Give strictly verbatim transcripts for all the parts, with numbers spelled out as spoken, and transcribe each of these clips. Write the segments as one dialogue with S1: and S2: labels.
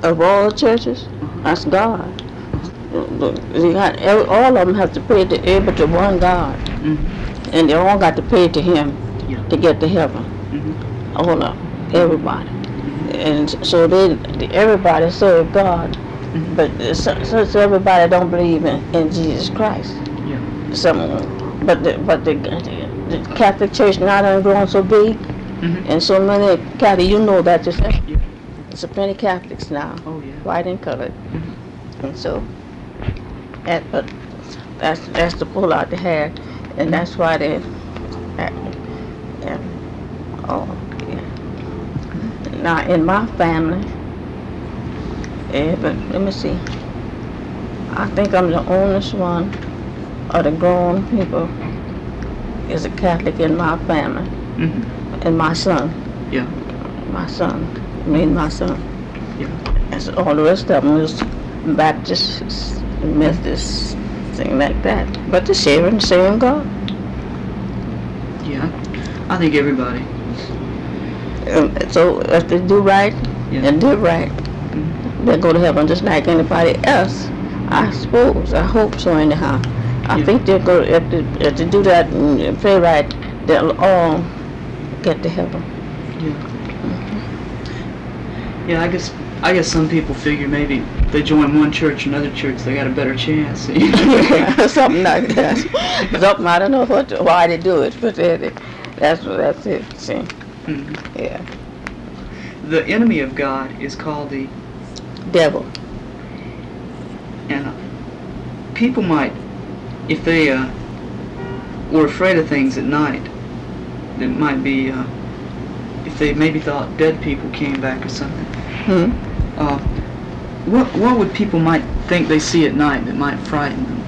S1: of all churches,
S2: Uh-huh.
S1: that's God. You got every, all of them have to pray to able to one God,
S2: Mm-hmm.
S1: and they all got to pray to Him
S2: Yeah.
S1: to get to heaven.
S2: Mm-hmm.
S1: All of them, everybody,
S2: Mm-hmm.
S1: and so they everybody serve God,
S2: Mm-hmm.
S1: but since everybody don't believe in, in Jesus Christ,
S2: Yeah.
S1: some, but the, but the, the Catholic Church now done grown so big,
S2: Mm-hmm.
S1: and so many Catholic, you know that yourself.
S2: Yeah.
S1: So many Catholics now,
S2: Oh yeah.
S1: white and colored,
S2: Mm-hmm.
S1: and so, that, but that's that's the pull out they had, and that's why they, uh, yeah, oh yeah. Now in my family, yeah, but let me see. I think I'm the oldest one of the grown people is a Catholic in my family,
S2: Mm-hmm.
S1: and my son,
S2: Yeah.
S1: my son, me and my son.
S2: Yeah.
S1: And so all the rest of them was Baptists, Methodists, things like that. But the sharing, sharing God.
S2: Yeah. I think everybody.
S1: Um, so if they do right
S2: Yeah.
S1: and do right,
S2: Mm-hmm.
S1: they'll go to heaven just like anybody else. I suppose. I hope so anyhow. I
S2: Yeah.
S1: think they'll go, if they, if they do that and pray right, they'll all get to heaven.
S2: Yeah. Yeah, I guess I guess some people figure maybe if they join one church or another church, they got a better chance.
S1: Something like that. Something, I don't know what, why they do it, but they, they, that's that's it. See,
S2: Mm-hmm.
S1: yeah,
S2: The enemy of God is called the,
S1: devil.
S2: and uh, people might, if they uh, were afraid of things at night, that might be, uh, if they maybe thought dead people came back or something.
S1: Hmm.
S2: Uh, what what would people might think they see at night that might frighten them?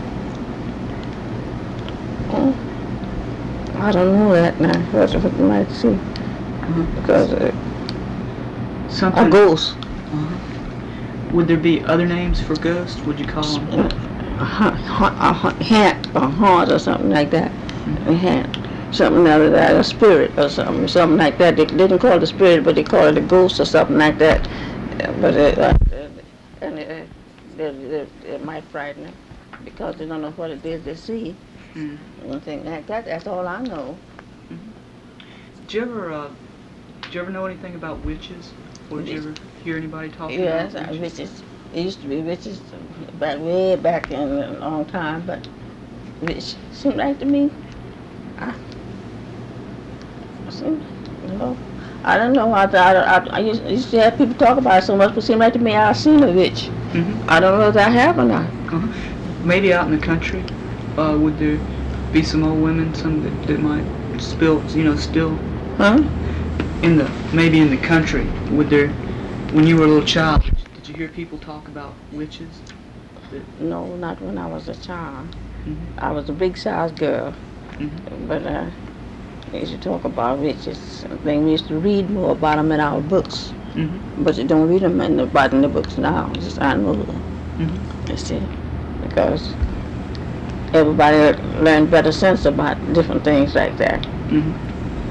S1: Oh, I don't know that now. That's what you might see.
S2: Uh-huh.
S1: Because uh,
S2: Something.
S1: a ghost,
S2: Uh-huh. Would there be other names for ghosts? Would you call them?
S1: a, ha- ha- a ha- hat, a haunt, or something like that. A hat, something like that, a spirit or something, something like that. They didn't call it a spirit, but they call it a ghost or something like that. Uh, But it, uh, and it, uh, it, it, it might frighten them because they don't know what it is they see.
S2: Mm.
S1: And things like that. That's all I know.
S2: Did you ever, uh, did you ever know anything about witches? Or did you ever hear anybody talking
S1: Yes,
S2: about
S1: uh,
S2: witches?
S1: witches. It used to be witches back way back in a long time, but witch seemed like to me. I, seemed, you know, I don't know. I, I, I, I used, I used to have people talk about it so much, but it seemed like to me I've seen a witch.
S2: Mm-hmm.
S1: I don't know if I have or not.
S2: Uh-huh. Maybe out in the country, uh, would there be some old women, some that, that might spill, you know, still
S1: Huh?
S2: in the, maybe in the country, would there, when you were a little child, did you hear people talk about witches? That,
S1: No, not when I was a child.
S2: mm-hmm.
S1: I was a big size girl,
S2: Mm-hmm.
S1: but uh, they used to talk about witches. They we used to read more about them in our books.
S2: Mm-hmm.
S1: But you don't read them in the, about in the books now. It's just I know them.
S2: Mm-hmm.
S1: You see, because everybody learned better sense about different things like that.
S2: Mm-hmm.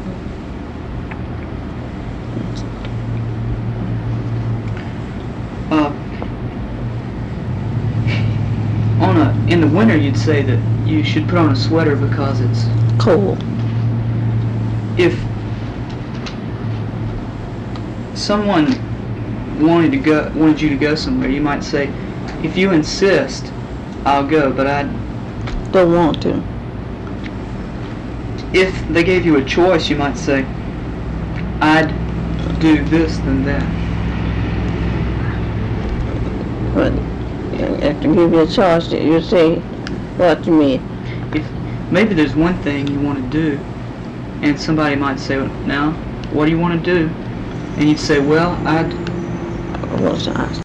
S2: Uh, on a, in the winter, you'd say that you should put on a sweater because it's
S1: Cold.
S2: if someone wanted to go, wanted you to go somewhere, you might say, "If you insist, I'll go." But I,
S1: Don't want to.
S2: if they gave you a choice, you might say, "I'd do this than that."
S1: But if to give you a choice, you say, what you mean?
S2: If maybe there's one thing you want to do, and somebody might say, "Now, what do you want to do?" And you'd say, "Well, I'd
S1: What's I